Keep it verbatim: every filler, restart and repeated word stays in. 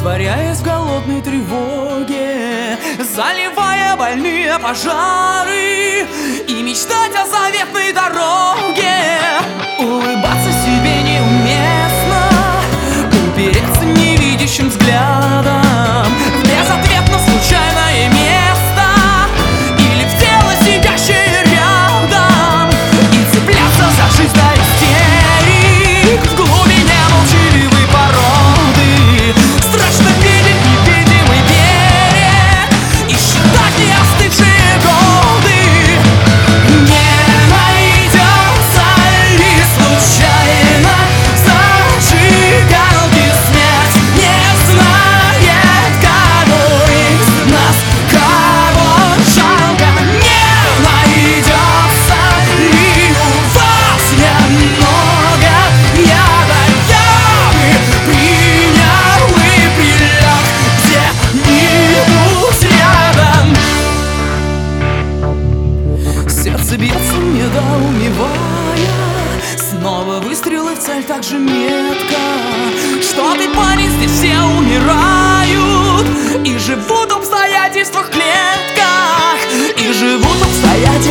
растворяясь в голодной тревоге, заливая больные пожары и мечтать о заветной дороге. Улыбаться себе неуместно, упереться невидящим взглядом в безответно случайное место или в тело, сидящее рядом, и цепляться за жизнь до истерик в глубине молчаливой породы. Страшно видеть невидимый берег и считать неостывшие годы. Не найдется ли случайно зажигалки смерть? Не знает, кого из нас, кого жалко. Не найдется ли у вас немного яда? Я бы принял и прилег где-нибудь рядом. Сердце бьется, недоумевая, снова выстрелы в цель так же метко. Что ты, парень, здесь все умирают и живут в обстоятельствах клетках, и живут в обстоятельствах